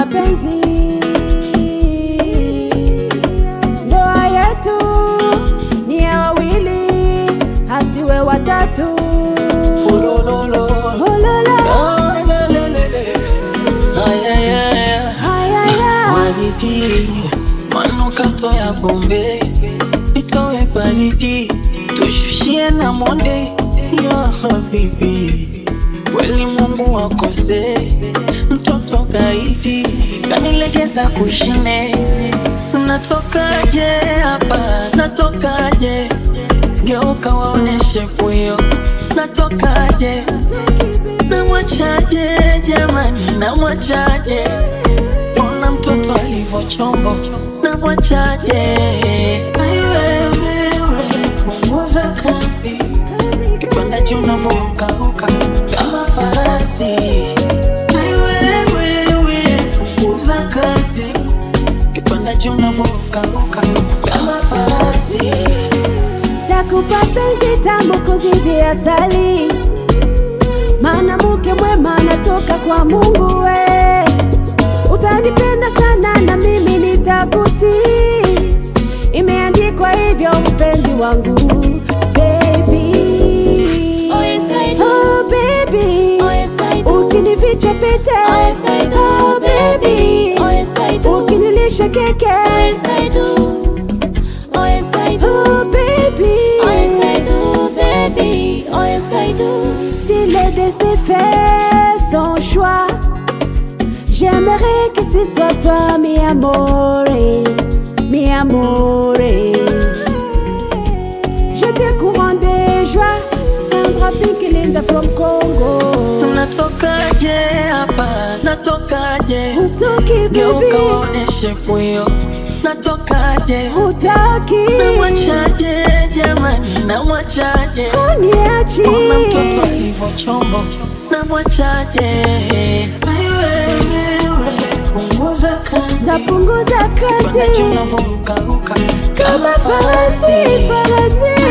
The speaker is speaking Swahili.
mapenzi, ndoa yetu ni ya wawili, hasiwe watatu. Ulololo, Ulolo, Waniti, manukato ya Bombay, itowe baridi, tushushie na monde ya habibi. Kweli Mungu wakose, mtoto gaidi, kanilegeza kushine. Natokaje hapa, natokaje, geuka waoneshe puyo. Natokaje, namwachaje jamani, namwachaje. Ona mtoto alivyo chombo, namwachaje. Wewe, punguza kasi, kipanda juu unavyorukaruka kama farasi. Wewe, punguza kasi, kipanda juu unavyorukaruka kama farasi. takupa penzi tamu kuzidi asali, maana mke mwema natoka kwa Mungu we. Utanipenda sana na mimi nitakutii, imeandikwa hivyo mpenzi wangu. Baby, Oh yes I do. oh baby, Oh yes I do. ukinificha pete, Oh yes I do. oh baby, Oh yes I do. ukinilisha keke, Oh yes I do. Oh yes I do. oh baby, Oh yes I do, baby. Oh yes I do. si le destin fait son choix, j'aimerais que ce soit toi, mi amore, mi amore. Je te courant de joie, Sandra Pink Linda from Congo. Natokaje hapa, natokaje, Hutoki geuka baby, waoneshe puyo. Natokaje, hutaki, namwachaje jamani, namwachaje. uniachi. Ona mtoto alivyo chombo, namwachaje. Wewe, punguza kasi, Napunguza kipanda juu kasi unavyorukaruka kama farasi, farasi.